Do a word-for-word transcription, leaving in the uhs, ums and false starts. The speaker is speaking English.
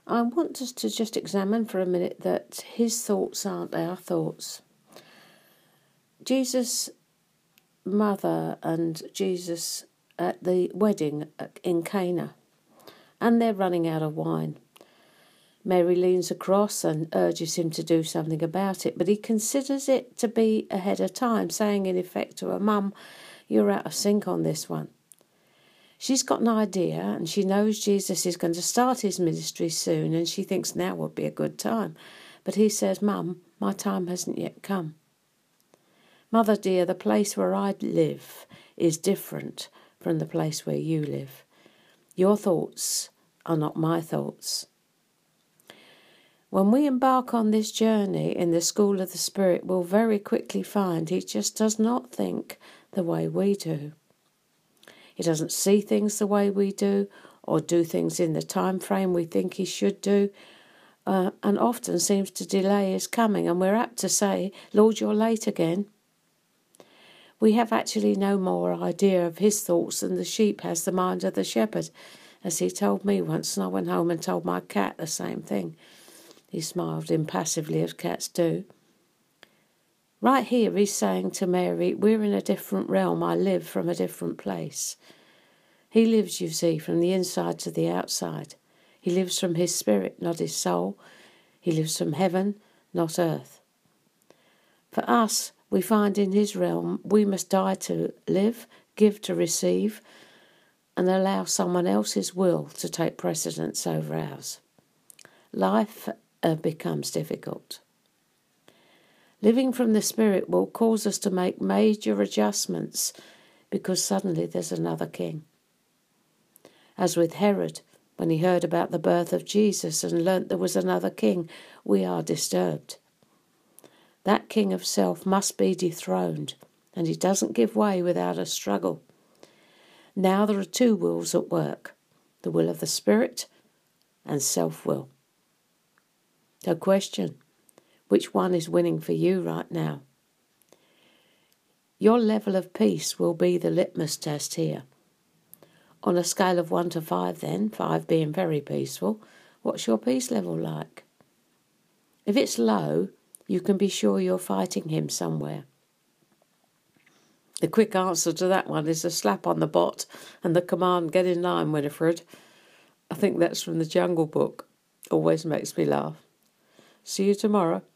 I want us to just examine for a minute that his thoughts aren't our thoughts. Jesus' mother and Jesus at the wedding in Cana, and they're running out of wine. Mary leans across and urges him to do something about it, but he considers it to be ahead of time, saying in effect to her mum, "You're out of sync on this one." She's got an idea and she knows Jesus is going to start his ministry soon, and she thinks now would be a good time. But he says, "Mum, my time hasn't yet come." Mother dear, the place where I live is different from the place where you live. Your thoughts are not my thoughts. When we embark on this journey in the school of the Spirit, we'll very quickly find he just does not think the way we do. He doesn't see things the way we do, or do things in the time frame we think he should do, uh, and often seems to delay his coming, and we're apt to say, "Lord, you're late again." We have actually no more idea of his thoughts than the sheep has the mind of the shepherd, as he told me once, and I went home and told my cat the same thing. He smiled impassively, as cats do. Right here he's saying to Mary, we're in a different realm. I live from a different place. He lives, you see, from the inside to the outside. He lives from his spirit, not his soul. He lives from heaven, not earth. For us, we find in his realm we must die to live, give to receive, and allow someone else's will to take precedence over ours. Life uh, becomes difficult. Living from the Spirit will cause us to make major adjustments because suddenly there's another king. As with Herod, when he heard about the birth of Jesus and learnt there was another king, we are disturbed. That king of self must be dethroned, and he doesn't give way without a struggle. Now there are two wills at work, the will of the Spirit and self-will. So question, which one is winning for you right now? Your level of peace will be the litmus test here. On a scale of one to five then, five being very peaceful, what's your peace level like? If it's low, you can be sure you're fighting him somewhere. The quick answer to that one is a slap on the bot and the command, "Get in line, Winifred." I think that's from the Jungle Book. Always makes me laugh. See you tomorrow.